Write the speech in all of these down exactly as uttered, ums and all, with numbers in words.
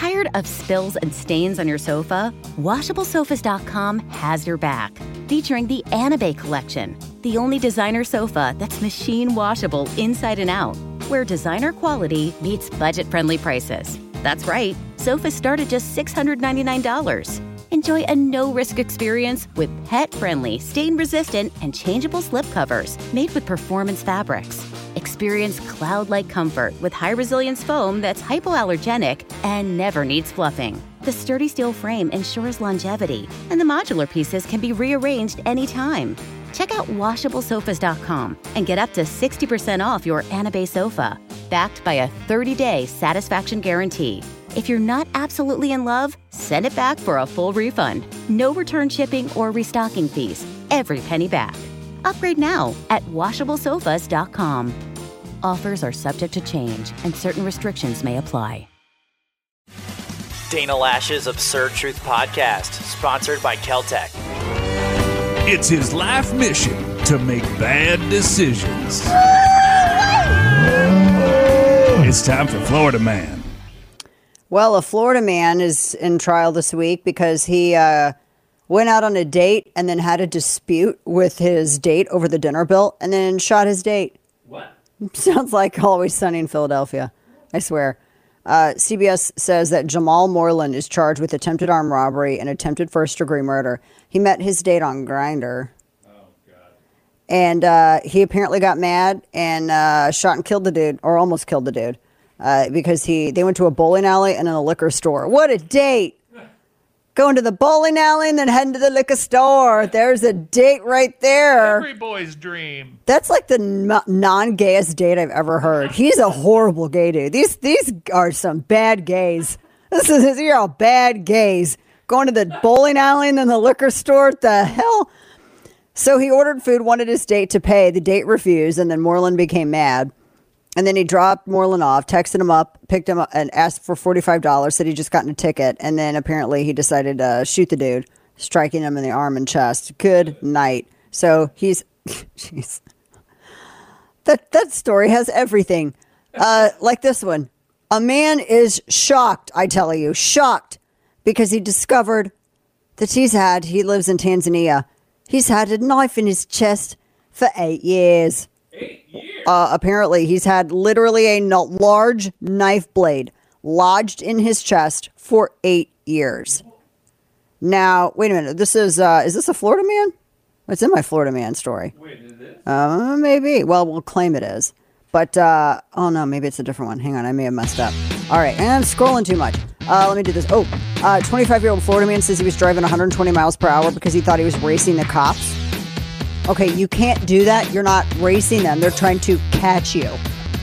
Tired of spills and stains on your sofa? washable sofas dot com has your back. Featuring the Anabe collection, the only designer sofa that's machine washable inside and out, where designer quality meets budget-friendly prices. That's right, sofas start at just six hundred ninety-nine dollars. Enjoy a no-risk experience with pet-friendly, stain-resistant, and changeable slipcovers made with performance fabrics. Experience cloud-like comfort with high-resilience foam that's hypoallergenic and never needs fluffing. The sturdy steel frame ensures longevity, and the modular pieces can be rearranged anytime. Check out washable sofas dot com and get up to sixty percent off your Anabe sofa, backed by a thirty-day satisfaction guarantee. If you're not absolutely in love, send it back for a full refund. No return shipping or restocking fees. Every penny back. Upgrade now at washable sofas dot com. Offers are subject to change, and certain restrictions may apply. Dana Lash's Absurd Truth Podcast, sponsored by Keltec. It's his life mission to make bad decisions. It's time for Florida Man. Well, a Florida man is in trial this week because he uh, went out on a date and then had a dispute with his date over the dinner bill and then shot his date. What? Sounds like Always Sunny in Philadelphia. I swear. Uh, C B S says that Jamal Moreland is charged with attempted armed robbery and attempted first-degree murder. He met his date on Grindr. Oh, God. And uh, he apparently got mad and uh, shot and killed the dude, or almost killed the dude, uh, because he they went to a bowling alley and then a liquor store. What a date! Going to the bowling alley and then heading to the liquor store. There's a date right there. Every boy's dream. That's like the n- non-gayest date I've ever heard. He's a horrible gay dude. These these are some bad gays. This is you're all bad gays. Going to the bowling alley and then the liquor store. What the hell? So he ordered food, wanted his date to pay. The date refused, and then Moreland became mad. And then he dropped Moreland off, texted him up, picked him up, and asked for forty-five dollars, said he'd just gotten a ticket. And then apparently he decided to shoot the dude, striking him in the arm and chest. Good night. So he's, jeez. That, that story has everything. Uh, like this one. A man is shocked, I tell you, shocked, because he discovered that he's had, he lives in Tanzania, he's had a knife in his chest for eight years. Eight years? Uh, apparently, he's had literally a no- large knife blade lodged in his chest for eight years. Now, wait a minute. This is, uh, is this a Florida man? It's in my Florida man story. Wait, is it? Uh, maybe. Well, we'll claim it is. But, uh, oh no, maybe it's a different one. Hang on, I may have messed up. All right, and I'm scrolling too much. Uh, let me do this. Oh, uh, twenty-five-year-old Florida man says he was driving one hundred twenty miles per hour because he thought he was racing the cops. Okay, you can't do that. You're not racing them. They're trying to catch you.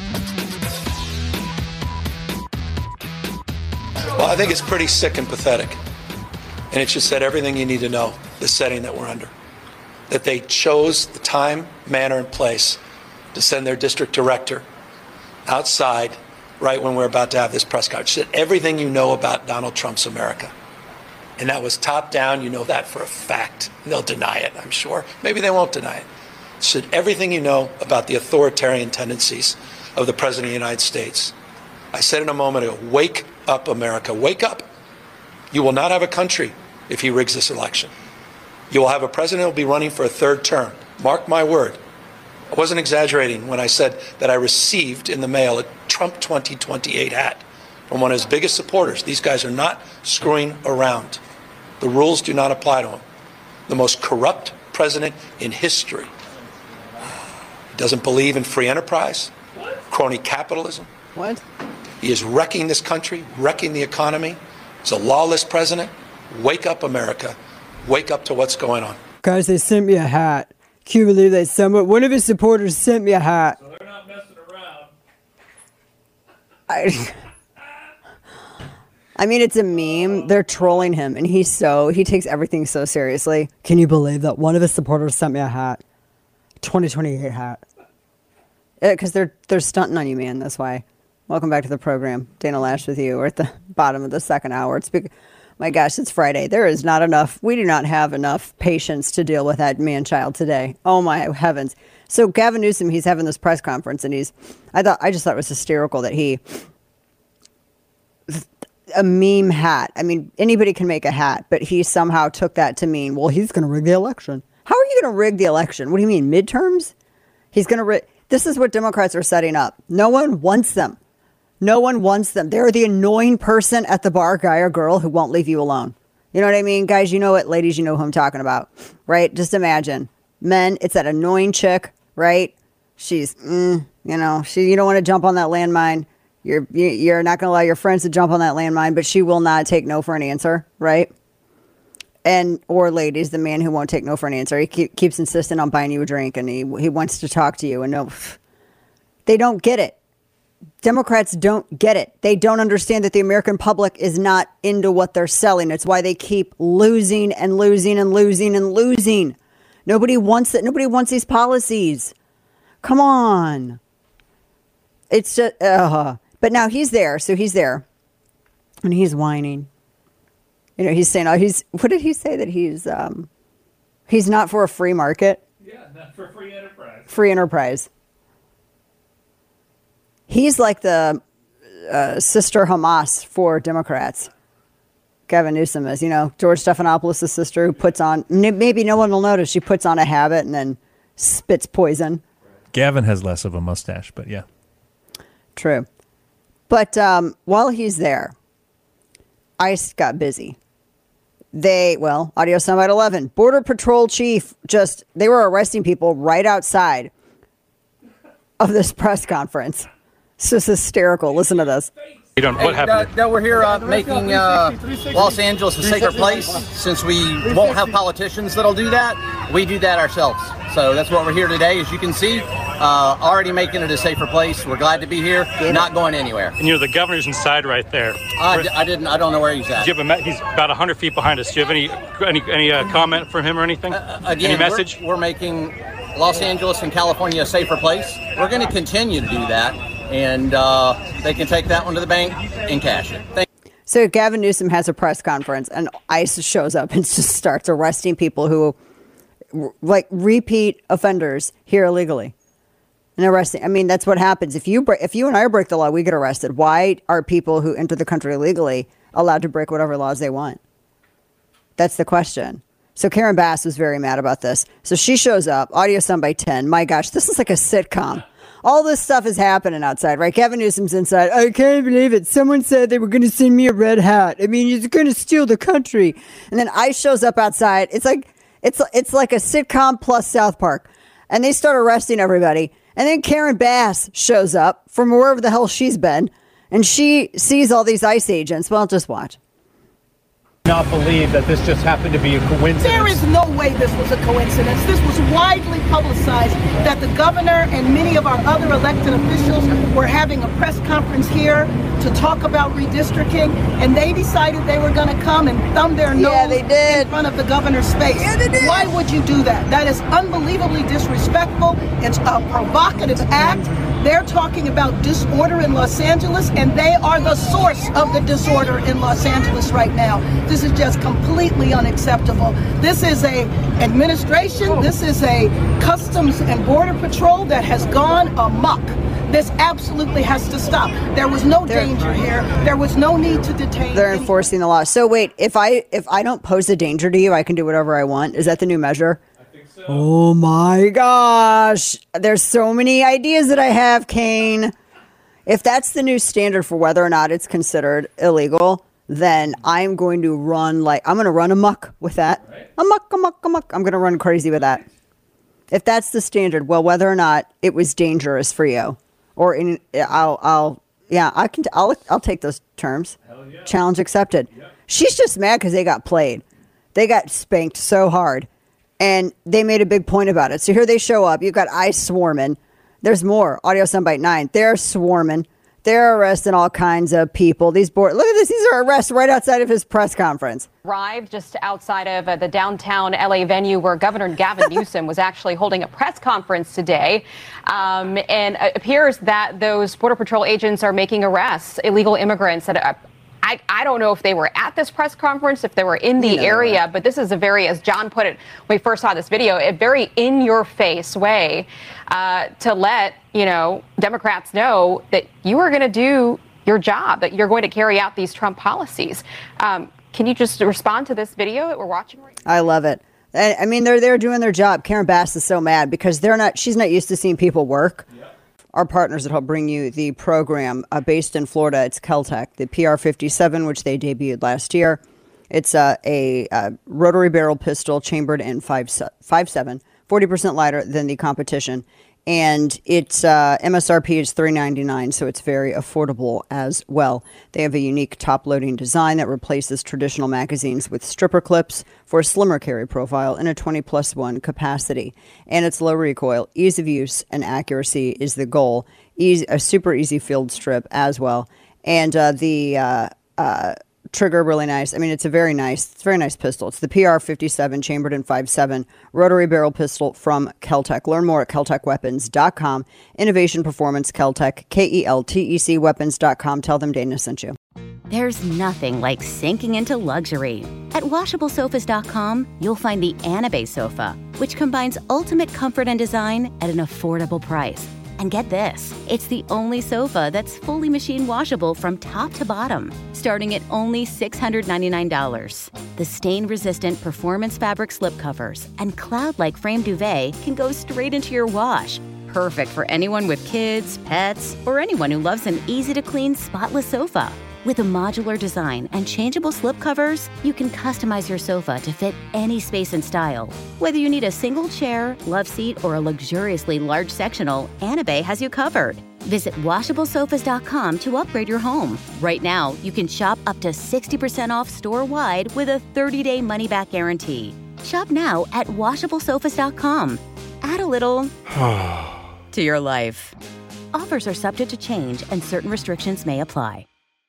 Well, I think it's pretty sick and pathetic. And it just said everything you need to know, the setting that we're under. That they chose the time, manner, and place to send their district director outside right when we're about to have this press conference. Said everything you know about Donald Trump's America. And that was top down. You know that for a fact. They'll deny it, I'm sure. Maybe they won't deny it. Said everything you know about the authoritarian tendencies of the President of the United States. I said it a moment ago, wake up, America. Wake up. You will not have a country if he rigs this election. You will have a president who will be running for a third term. Mark my word. I wasn't exaggerating when I said that I received in the mail a Trump twenty twenty-eight hat from one of his biggest supporters. These guys are not screwing around. The rules do not apply to him. The most corrupt president in history. He doesn't believe in free enterprise, crony capitalism. What? He is wrecking this country, wrecking the economy. He's a lawless president. Wake up, America. Wake up to what's going on. Guys, they sent me a hat. Can you believe that someone, one of his supporters sent me a hat? So they're not messing around. I, I mean, it's a meme. They're trolling him, and he's so, he takes everything so seriously. Can you believe that one of his supporters sent me a hat? twenty twenty-eight hat. Because they're, they're stunting on you, man. That's why. Welcome back to the program. Dana Lash with you. We're at the bottom of the second hour. It's big. My gosh, it's Friday. There is not enough. We do not have enough patience to deal with that man-child today. Oh my heavens. So Gavin Newsom, he's having this press conference, and he's, I thought, I just thought it was hysterical that he, a meme hat. I mean, anybody can make a hat, but he somehow took that to mean, well, he's going to rig the election. How are you going to rig the election? What do you mean, midterms? He's going to rig. This is what Democrats are setting up. No one wants them. No one wants them. They're the annoying person at the bar, guy or girl, who won't leave you alone. You know what I mean? Guys, you know what? Ladies, you know who I'm talking about, right? Just imagine. Men, it's that annoying chick, right? She's, mm, you know, she. You don't want to jump on that landmine. You're you're not going to allow your friends to jump on that landmine, but she will not take no for an answer, right? And or ladies, the man who won't take no for an answer. He keep, keeps insisting on buying you a drink, and he he wants to talk to you, and no, they don't get it. Democrats don't get it. They don't understand that the American public is not into what they're selling. It's why they keep losing and losing and losing and losing. Nobody wants it. Nobody wants these policies. Come on. It's just, uh, but now he's there. So he's there and he's whining. You know, he's saying, oh, he's, what did he say that he's, um, he's not for a free market? Yeah, not for free enterprise. Free enterprise. He's like the uh, sister Hamas for Democrats. Gavin Newsom is, you know, George Stephanopoulos' sister who puts on, maybe no one will notice, she puts on a habit and then spits poison. Gavin has less of a mustache, but yeah. True. But um, while he's there, ICE got busy. They, well, audio soundbite eleven, Border Patrol chief just, they were arresting people right outside of this press conference. It's just hysterical. Listen to this. You don't, what hey, happened? Uh, no, we're here uh, making uh, Los Angeles a safer place. Since we won't have politicians that'll do that, we do that ourselves. So that's what we're here today. As you can see, uh, already making it a safer place. We're glad to be here, not going anywhere. And you know, the governor's inside right there. I, d- I didn't, I don't know where he's at. Do you have a, he's about one hundred feet behind us. Do you have any any, any uh, comment from him or anything? Uh, again, any message? We're, we're making Los Angeles and California a safer place. We're going to continue to do that. And uh, they can take that one to the bank and cash it. Thank- so Gavin Newsom has a press conference and ICE shows up and just starts arresting people who, like, repeat offenders here illegally. And arresting. I mean, that's what happens. If you break, if you and I break the law, we get arrested. Why are people who enter the country illegally allowed to break whatever laws they want? That's the question. So Karen Bass was very mad about this. So she shows up, audio soundbite ten. My gosh, this is like a sitcom. All this stuff is happening outside, right? Gavin Newsom's inside. I can't believe it. Someone said they were going to send me a red hat. I mean, you're going to steal the country. And then ICE shows up outside. It's like it's it's like a sitcom plus South Park. And they start arresting everybody. And then Karen Bass shows up from wherever the hell she's been. And she sees all these ICE agents. Well, just watch. Not believe that this just happened to be a coincidence. There is no way this was a coincidence. This was widely publicized that the governor and many of our other elected officials were having a press conference here to talk about redistricting, and they decided they were going to come and thumb their nose yeah, they did. in front of the governor's face. Yeah, they did. Why would you do that? That is unbelievably disrespectful. It's a provocative act. They're talking about disorder in Los Angeles, and they are the source of the disorder in Los Angeles right now. This is just completely unacceptable. This is a administration, this is a Customs and Border Patrol that has gone amok. This absolutely has to stop. There was no they're, danger here. There was no need to detain. They're enforcing the law. So wait, if I if I don't pose a danger to you, I can do whatever I want. Is that the new measure? So. Oh my gosh. There's so many ideas that I have, Kane. If that's the new standard for whether or not it's considered illegal, then I'm going to run like, I'm going to run amok with that. Right. Amok, amok, amok. I'm going to run crazy with that. If that's the standard, well, whether or not it was dangerous for you or in, I'll, I'll, yeah, I can, I'll, I'll take those terms. Hell yeah. Challenge accepted. Yep. She's just mad because they got played. They got spanked so hard. And they made a big point about it. So here they show up. You've got ICE swarming. There's more. Audio soundbite nine. They're swarming. They're arresting all kinds of people. These board. Look at this. These are arrests right outside of his press conference. Arrived just outside of uh, the downtown L A venue where Governor Gavin Newsom was actually holding a press conference today. Um, and it appears that those Border Patrol agents are making arrests, illegal immigrants that are I, I don't know if they were at this press conference, if they were in the area, but this is a very, as John put it when we first saw this video, a very in-your-face way uh, to let, you know, Democrats know that you are going to do your job, that you're going to carry out these Trump policies. Um, can you just respond to this video that we're watching right now? I love it. I mean, they're they're doing their job. Karen Bass is so mad because they're not. She's not used to seeing people work. Yep. Our partners that help bring you the program, uh, based in Florida, it's Keltec, the P R fifty-seven, which they debuted last year. It's uh, a, a rotary barrel pistol chambered in five seven, forty percent lighter than the competition. And its uh, M S R P is three ninety-nine, so it's very affordable as well. They have a unique top-loading design that replaces traditional magazines with stripper clips for a slimmer carry profile and a twenty plus one capacity. And it's low recoil, ease of use, and accuracy is the goal. Easy, a super easy field strip as well. And uh, the uh, uh, trigger, really nice. I mean, it's a very nice, it's a very nice pistol. It's the P R fifty-seven chambered in five seven rotary barrel pistol from Keltec. Learn more at keltec weapons dot com. Innovation Performance Keltec, K E L T E C weapons dot com. Tell them Dana sent you. There's nothing like sinking into luxury. At washable sofas dot com, you'll find the Anabay sofa, which combines ultimate comfort and design at an affordable price. And get this, it's the only sofa that's fully machine washable from top to bottom, starting at only six hundred ninety-nine dollars. The stain-resistant performance fabric slipcovers and cloud-like frame duvet can go straight into your wash. Perfect for anyone with kids, pets, or anyone who loves an easy-to-clean, spotless sofa. With a modular design and changeable slipcovers, you can customize your sofa to fit any space and style. Whether you need a single chair, love seat, or a luxuriously large sectional, Anabay has you covered. Visit washable sofas dot com to upgrade your home. Right now, you can shop up to sixty percent off store-wide with a thirty day money-back guarantee. Shop now at washable sofas dot com. Add a little to your life. Offers are subject to change and certain restrictions may apply.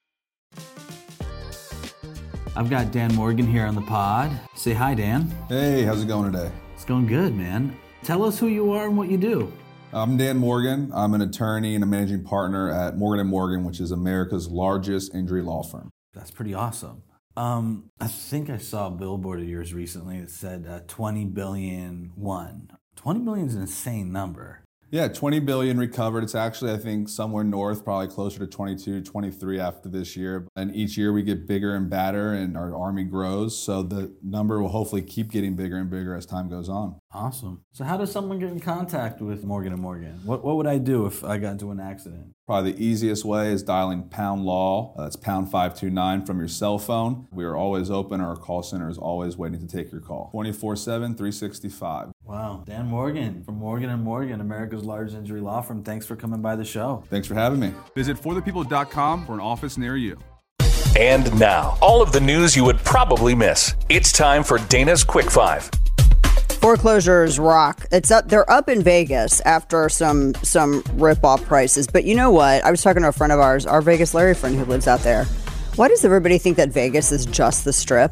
I've got Dan Morgan here on the pod. Say hi, Dan. Hey, how's it going today? It's going good, man. Tell us who you are and what you do. I'm Dan Morgan. I'm an attorney and a managing partner at Morgan and Morgan, which is America's largest injury law firm. That's pretty awesome. Um, I think I saw a billboard of yours recently that said uh, twenty billion won. twenty billion is an insane number. Yeah, twenty billion recovered. It's actually, I think, somewhere north, probably closer to twenty-two, twenty-three after this year. And each year we get bigger and badder and our army grows. So the number will hopefully keep getting bigger and bigger as time goes on. Awesome. So how does someone get in contact with Morgan and Morgan? What what would I do if I got into an accident? Probably the easiest way is dialing pound law. That's pound five two nine from your cell phone. We are always open. Our call center is always waiting to take your call. twenty-four seven, three sixty-five. Wow. Dan Morgan from Morgan and Morgan, America's largest injury law firm. Thanks for coming by the show. Thanks for having me. Visit for the people dot com for an office near you. And now, all of the news you would probably miss. It's time for Dana's Quick Five. Foreclosures rock. It's up. They're up in Vegas after some some rip-off prices. But you know what? I was talking to a friend of ours, our Vegas Larry friend who lives out there. Why does everybody think that Vegas is just the Strip?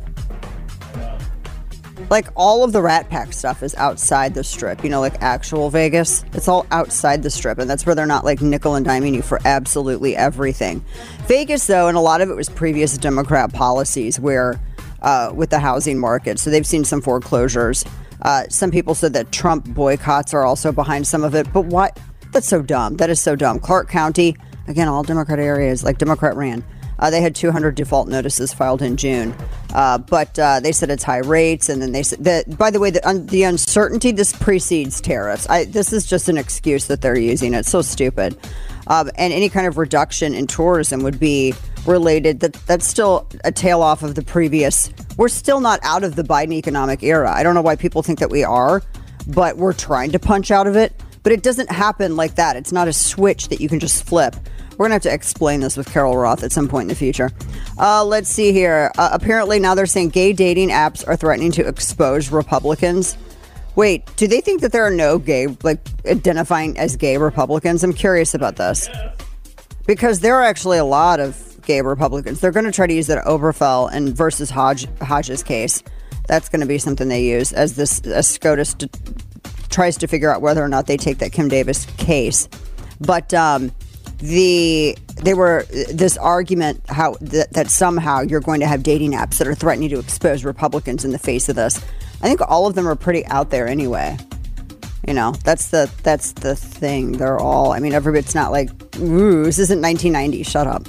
Like, all of the Rat Pack stuff is outside the Strip. You know, like actual Vegas. It's all outside the Strip. And that's where they're not, like, nickel and diming you for absolutely everything. Vegas, though, and a lot of it was previous Democrat policies where, uh, with the housing market. So they've seen some foreclosures. Uh, some people said that Trump boycotts are also behind some of it. But why? That's so dumb. That is so dumb. Clark County, again, all Democrat areas, like Democrat ran. Uh, they had two hundred default notices filed in June. Uh, but uh, they said it's high rates. And then they said that, by the way, the, un- the uncertainty, this precedes tariffs. I, this is just an excuse that they're using. It's so stupid. Um, and any kind of reduction in tourism would be related. That That's still a tail off of the previous. We're still not out of the Biden economic era. I don't know why people think that we are, but we're trying to punch out of it. But it doesn't happen like that. It's not a switch that you can just flip. We're going to have to explain this with Carol Roth at some point in the future. Uh, let's see here. Uh, apparently now they're saying gay dating apps are threatening to expose Republicans. Wait, do they think that there are no gay, like, identifying as gay Republicans? I'm curious about this. Because there are actually a lot of gay Republicans. They're going to try to use that Obergefell and versus Hodge, Hodges case. That's going to be something they use as this as SCOTUS d- tries to figure out whether or not they take that Kim Davis case. But um, the they were this argument how th- that somehow you're going to have dating apps that are threatening to expose Republicans in the face of this. I think all of them are pretty out there anyway. You know, that's the that's the thing. They're all, I mean, everybody's not like, ooh, this isn't nineteen ninety. Shut up.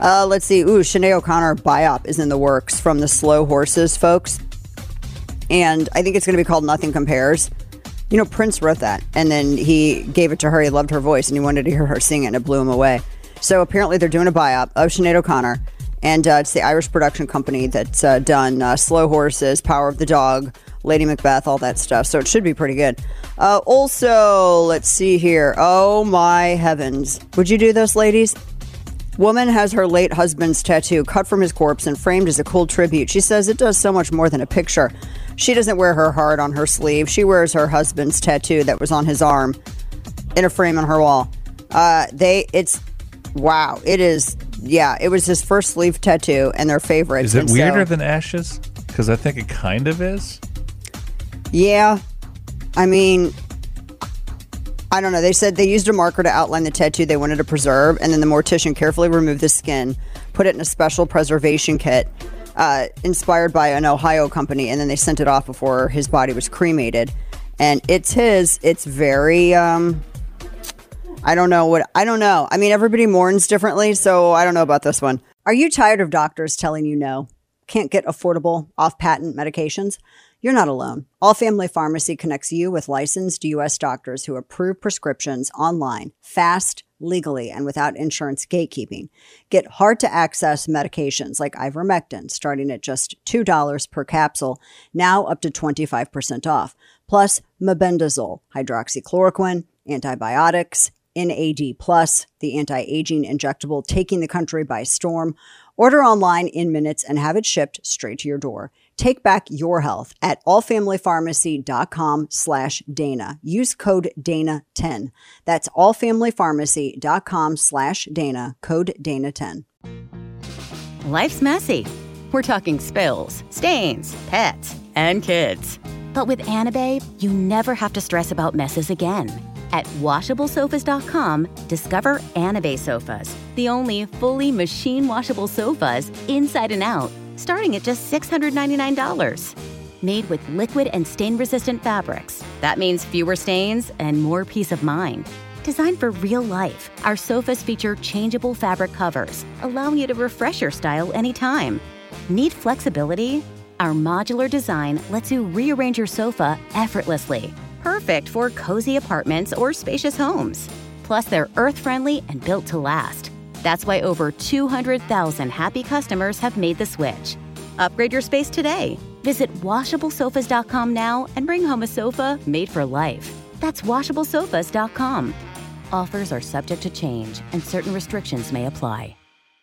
Uh, let's see. Ooh, Sinead O'Connor biop is in the works from the Slow Horses folks. And I think it's going to be called Nothing Compares. You know, Prince wrote that, and then he gave it to her. He loved her voice, and he wanted to hear her sing it, and it blew him away. So apparently they're doing a biop of Sinead O'Connor, and uh, it's the Irish production company that's uh, done uh, Slow Horses, Power of the Dog, Lady Macbeth, all that stuff. So it should be pretty good. Uh, also, let's see here. Oh, my heavens. Would you do this, ladies? Woman has her late husband's tattoo cut from his corpse and framed as a cool tribute. She says it does so much more than a picture. She doesn't wear her heart on her sleeve. She wears her husband's tattoo that was on his arm in a frame on her wall. Uh, they, it's, wow. It is, yeah, it was his first sleeve tattoo and their favorite. Is it and weirder so, than Ashes? Because I think it kind of is. Yeah. I mean, I don't know. They said they used a marker to outline the tattoo they wanted to preserve, and then the mortician carefully removed the skin, put it in a special preservation kit uh, inspired by an Ohio company, and then they sent it off before his body was cremated. And it's his. It's very, um, I don't know what, I don't know. I mean, everybody mourns differently, so I don't know about this one. Are you tired of doctors telling you no? Can't get affordable, off-patent medications? You're not alone. All Family Pharmacy connects you with licensed U S doctors who approve prescriptions online, fast, legally, and without insurance gatekeeping. Get hard-to-access medications like ivermectin, starting at just two dollars per capsule, now up to twenty-five percent off. Plus, mebendazole, hydroxychloroquine, antibiotics, N A D plus, the anti-aging injectable taking the country by storm. Order online in minutes and have it shipped straight to your door. Take back your health at allfamilypharmacy.com slash Dana. Use code Dana ten. That's allfamilypharmacy.com slash Dana, code Dana ten. Life's messy. We're talking spills, stains, pets, and kids. But with Anabae, you never have to stress about messes again. At washable sofas dot com, discover Anabae sofas, the only fully machine washable sofas inside and out, starting at just six hundred ninety-nine dollars. Made with liquid and stain-resistant fabrics. That means fewer stains and more peace of mind. Designed for real life, our sofas feature changeable fabric covers, allowing you to refresh your style anytime. Need flexibility? Our modular design lets you rearrange your sofa effortlessly. Perfect for cozy apartments or spacious homes. Plus, they're earth-friendly and built to last. That's why over two hundred thousand happy customers have made the switch. Upgrade your space today. Visit washable sofas dot com now and bring home a sofa made for life. That's washable sofas dot com. Offers are subject to change and certain restrictions may apply.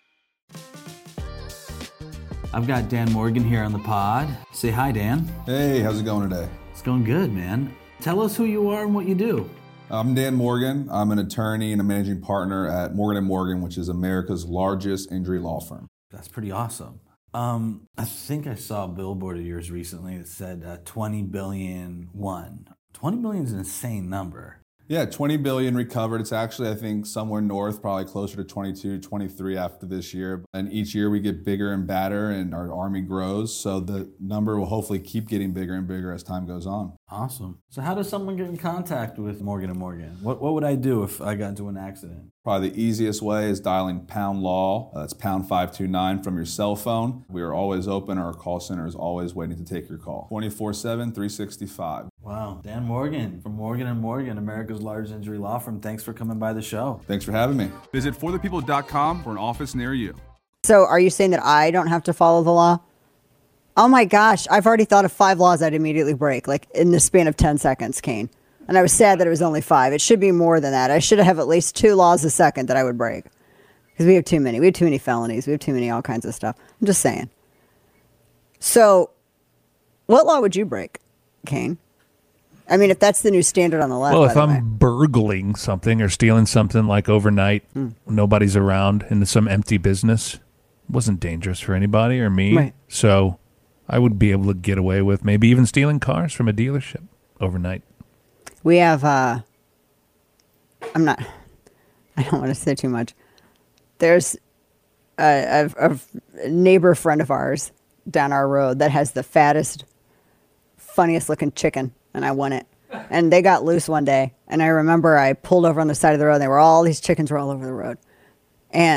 I've got Dan Morgan here on the pod. Say hi, Dan. Hey, how's it going today? It's going good, man. Tell us who you are and what you do. I'm Dan Morgan. I'm an attorney and a managing partner at Morgan and Morgan, which is America's largest injury law firm. That's pretty awesome. Um, I think I saw a billboard of yours recently that said uh, twenty billion won. twenty billion is an insane number. Yeah, twenty billion recovered. It's actually, I think, somewhere north, probably closer to twenty-two, twenty-three after this year. And each year we get bigger and badder and our army grows. So the number will hopefully keep getting bigger and bigger as time goes on. Awesome. So how does someone get in contact with Morgan and Morgan? What what would I do if I got into an accident? Probably the easiest way is dialing pound law. That's pound five two nine from your cell phone. We are always open. Our call center is always waiting to take your call. twenty-four seven, three sixty-five. Wow. Dan Morgan from Morgan and Morgan, America's largest injury law firm. Thanks for coming by the show. Thanks for having me. Visit for the people dot com for an office near you. So are you saying that I don't have to follow the law? Oh my gosh, I've already thought of five laws I'd immediately break, like in the span of ten seconds, Kane. And I was sad that it was only five. It should be more than that. I should have at least two laws a second that I would break. Because we have too many. We have too many felonies. We have too many all kinds of stuff. I'm just saying. So, what law would you break, Kane? I mean, if that's the new standard on the left. Well, if I'm burgling something or stealing something like overnight, mm. nobody's around in some empty business, wasn't dangerous for anybody or me. Right. So I would be able to get away with maybe even stealing cars from a dealership overnight. We have, uh, I'm not, I don't want to say too much. There's a, a, a neighbor friend of ours down our road that has the fattest, funniest looking chicken, and I won it. And they got loose one day, and I remember I pulled over on the side of the road, and they were all these chickens were all over the road. And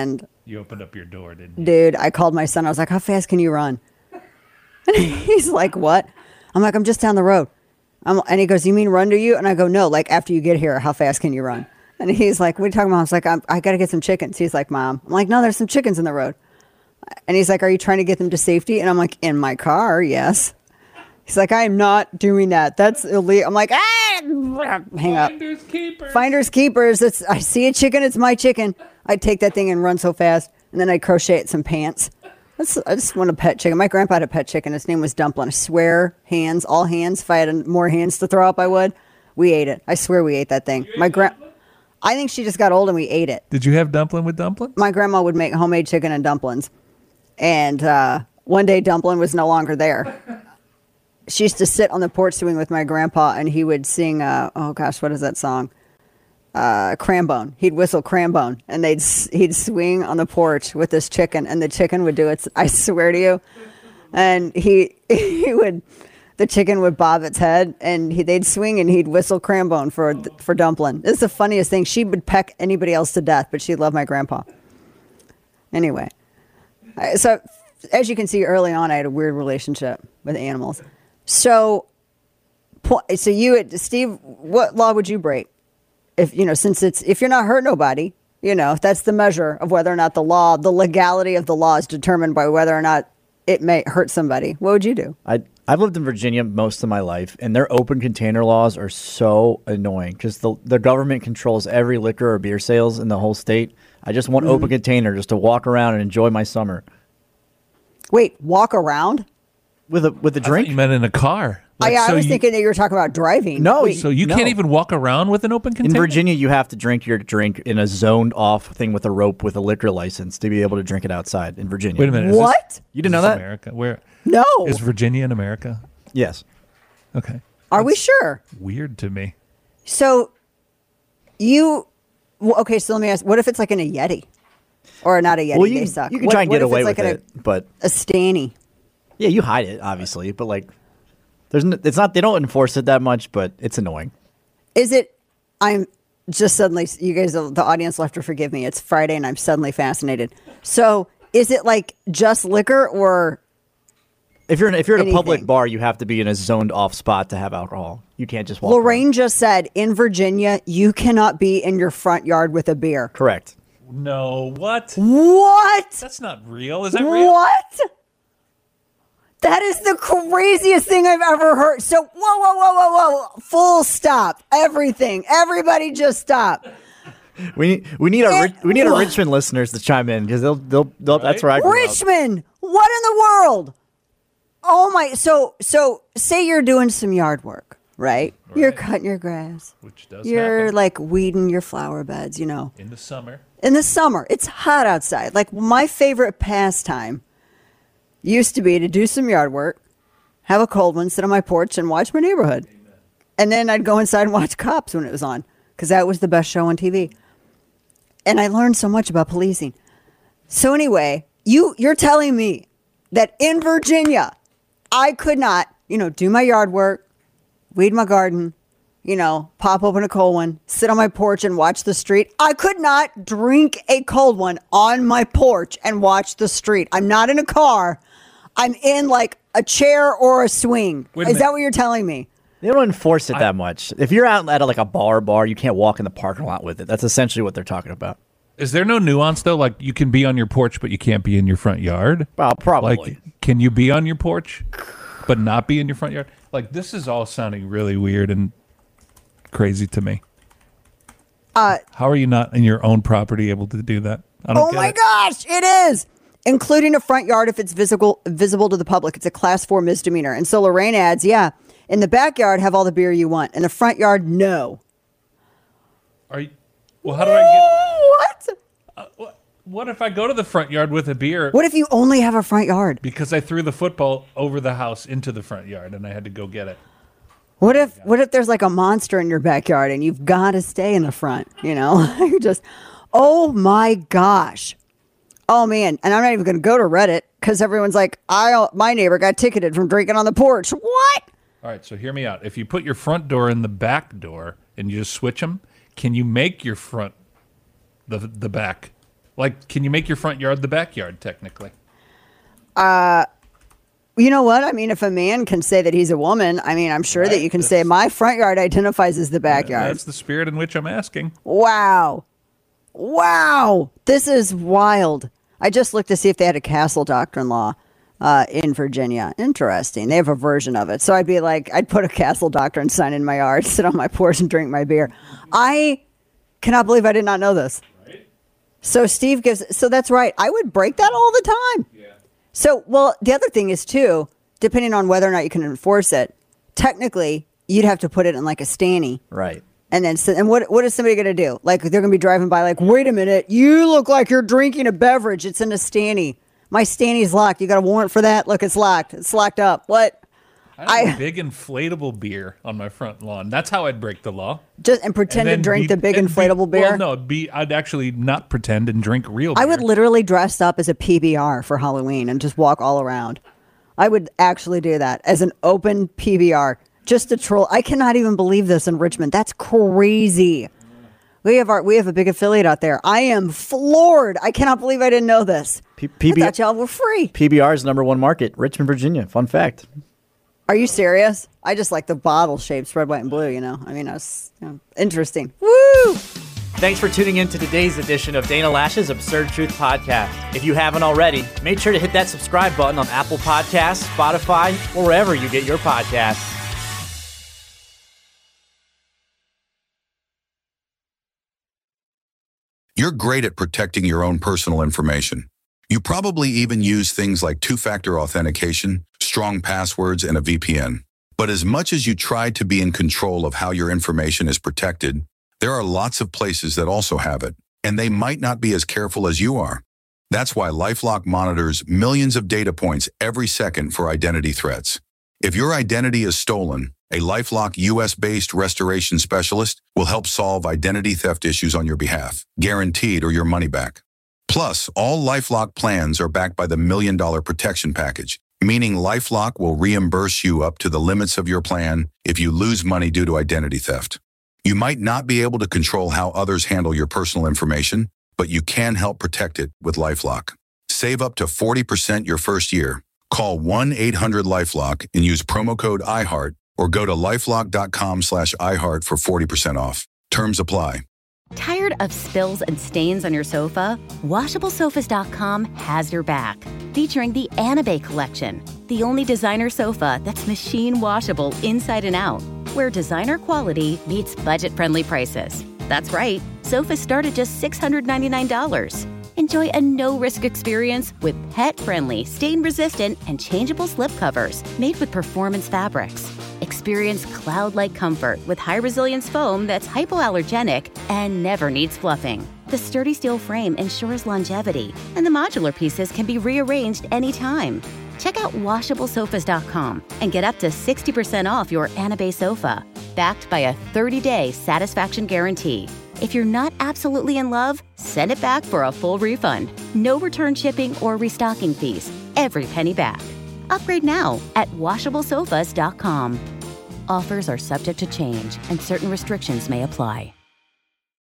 You opened up your door, didn't you? Dude, I called my son. I was like, how fast can you run? And he's like, what? I'm like, I'm just down the road. I'm, and he goes, you mean run to you? And I go, no, like after you get here, how fast can you run? And he's like, what are you talking about? I was like, I'm, I got to get some chickens. He's like, Mom. I'm like, no, there's some chickens in the road. And he's like, are you trying to get them to safety? And I'm like, in my car, yes. He's like, I am not doing that. That's illegal. I'm like, ah, hang up. Finders keepers. Finders keepers. It's, I see a chicken. It's my chicken. I'd take that thing and run so fast. And then I'd crochet it some pants. That's, I just want a pet chicken. My grandpa had a pet chicken. His name was Dumpling. I swear, hands, all hands. If I had more hands to throw up, I would. We ate it. I swear we ate that thing. My grand, I think she just got old and we ate it. Did you have dumpling with dumpling? My grandma would make homemade chicken and dumplings. And uh, one day Dumpling was no longer there. She used to sit on the porch swing with my grandpa and he would sing, uh, oh gosh, what is that song? Uh, Crambone. He'd whistle Crambone and they'd he'd swing on the porch with this chicken and the chicken would do it. I swear to you. And he he would, the chicken would bob its head and he, they'd swing and he'd whistle Crambone for for Dumpling. This is the funniest thing. She would peck anybody else to death, but she loved my grandpa. Anyway, so as you can see early on, I had a weird relationship with animals. So, so you, Steve, what law would you break? If, you know, since it's, if you're not hurt nobody, you know, if that's the measure of whether or not the law, the legality of the law is determined by whether or not it may hurt somebody. What would you do? I, I've lived in Virginia most of my life, and their open container laws are so annoying because the, the government controls every liquor or beer sales in the whole state. I just want mm-hmm. open container just to walk around and enjoy my summer. Wait, walk around? With a, with a drink? You meant in a car. Like, oh, yeah, so I was you, thinking that you were talking about driving. No, Wait, so you no. can't even walk around with an open container? In Virginia, you have to drink your drink in a zoned off thing with a rope with a liquor license to be able to drink it outside in Virginia. Wait a minute. What? This, you didn't know this that? America? Where? No. Is Virginia in America? Yes. Okay. Are That's we sure? Weird to me. So you, well, okay, so let me ask, what if it's like in a Yeti? Or not a Yeti, well, you, they suck. You can what, try and what get if away it's with like it, a, but... A Stanny. Yeah, you hide it, obviously, but like, there's n- it's not, they don't enforce it that much, but it's annoying. Is it, I'm just suddenly, you guys, the audience will have to forgive me. It's Friday and I'm suddenly fascinated. So is it like just liquor or... If you're in, if you're at anything? a public bar, you have to be in a zoned off spot to have alcohol. You can't just walk Lorraine around. just said in Virginia, you cannot be in your front yard with a beer. Correct. No, what? What? That's not real. Is that real? What? That is the craziest thing I've ever heard. So, whoa, whoa, whoa, whoa, whoa. Full stop. Everything. Everybody just stop. We need we need our It- we need our Richmond listeners to chime in because they'll they'll, they'll that's where I grew up. Richmond, what in the world? Oh my! So so say you're doing some yard work, right? right. You're cutting your grass, which does You're happen. like weeding your flower beds, you know. In the summer. In the summer, it's hot outside. Like my favorite pastime used to be to do some yard work, have a cold one, sit on my porch, and watch my neighborhood. Amen. And then I'd go inside and watch Cops when it was on because that was the best show on T V. And I learned so much about policing. So anyway, you you're telling me that in Virginia, I could not, you know, do my yard work, weed my garden, you know, pop open a cold one, sit on my porch and watch the street. I could not drink a cold one on my porch and watch the street. I'm not in a car. I'm in like a chair or a swing. Wait a Is minute. that what you're telling me? They don't enforce it that much. If you're out at a, like a bar bar, you can't walk in the parking lot with it. That's essentially what they're talking about. Is there no nuance though? Like you can be on your porch, but you can't be in your front yard. Well, probably. Like, can you be on your porch, but not be in your front yard? Like this is all sounding really weird and crazy to me. Uh, How are you not in your own property able to do that? I don't oh get my it. gosh, it is. Including a front yard if it's visible visible to the public. It's a class four misdemeanor. And so Lorraine adds, yeah, in the backyard, have all the beer you want. In the front yard, no. Are you? Well, how do I get? What? Uh, what? What if I go to the front yard with a beer? What if you only have a front yard? Because I threw the football over the house into the front yard and I had to go get it. What if what if there's like a monster in your backyard and you've got to stay in the front? You know, you just, oh my gosh, oh man, and I'm not even going to go to Reddit because everyone's like, I my neighbor got ticketed from drinking on the porch. What? All right, so hear me out. If you put your front door in the back door and you just switch them, can you make your front the the back Like, can you make your front yard the backyard, technically? Uh, you know what? I mean, if a man can say that he's a woman, I mean, I'm sure right. that you can That's, say my front yard identifies as the backyard. That's the spirit in which I'm asking. Wow. Wow. This is wild. I just looked to see if they had a castle doctrine law uh, in Virginia. Interesting. They have a version of it. So I'd be like, I'd put a castle doctrine sign in my yard, sit on my porch and drink my beer. I cannot believe I did not know this. Right. So Steve gives, so that's right. I would break that all the time. Yeah. So, well, the other thing is too, depending on whether or not you can enforce it, technically you'd have to put it in like a stanny. Right. And then, and what what is somebody going to do? Like, they're going to be driving by like, wait a minute, you look like you're drinking a beverage. It's in a stanny. My stanny's locked. You got a warrant for that? Look, it's locked. It's locked up. What? I have I, a big inflatable beer on my front lawn. That's how I'd break the law. Just and pretend and to drink be, the big inflatable be, beer? Well, no, be I'd actually not pretend and drink real beer. I would literally dress up as a P B R for Halloween and just walk all around. I would actually do that as an open P B R. Just to troll. I cannot even believe this in Richmond. That's crazy. We have our we have a big affiliate out there. I am floored. I cannot believe I didn't know this. P- P B- I thought y'all were free. P B R's number one market, Richmond, Virginia. Fun fact. Are you serious? I just like the bottle shapes, red, white, and blue, you know? I mean, that's you know, interesting. Woo! Thanks for tuning in to today's edition of Dana Loesch's Absurd Truth Podcast. If you haven't already, make sure to hit that subscribe button on Apple Podcasts, Spotify, or wherever you get your podcasts. You're great at protecting your own personal information. You probably even use things like two-factor authentication, strong passwords, and a V P N. But as much as you try to be in control of how your information is protected, there are lots of places that also have it, and they might not be as careful as you are. That's why LifeLock monitors millions of data points every second for identity threats. If your identity is stolen, a LifeLock U S-based restoration specialist will help solve identity theft issues on your behalf, guaranteed or your money back. Plus, all LifeLock plans are backed by the Million Dollar Protection Package, meaning LifeLock will reimburse you up to the limits of your plan if you lose money due to identity theft. You might not be able to control how others handle your personal information, but you can help protect it with LifeLock. Save up to forty percent your first year. Call one eight hundred LifeLock and use promo code iHeart or go to lifelock.com slash iHeart for forty percent off. Terms apply. Tired of spills and stains on your sofa? washable sofas dot com has your back. Featuring the Anabay Collection, the only designer sofa that's machine washable inside and out, where designer quality meets budget-friendly prices. That's right, sofas start at just six hundred ninety-nine dollars. Enjoy a no-risk experience with pet-friendly, stain-resistant, and changeable slipcovers made with performance fabrics. Experience cloud-like comfort with high-resilience foam that's hypoallergenic and never needs fluffing. The sturdy steel frame ensures longevity, and the modular pieces can be rearranged anytime. Check out washable sofas dot com and get up to sixty percent off your Anabay sofa, backed by a thirty-day satisfaction guarantee. If you're not absolutely in love, send it back for a full refund. No return shipping or restocking fees. Every penny back. Upgrade now at washable sofas dot com. Offers are subject to change and certain restrictions may apply.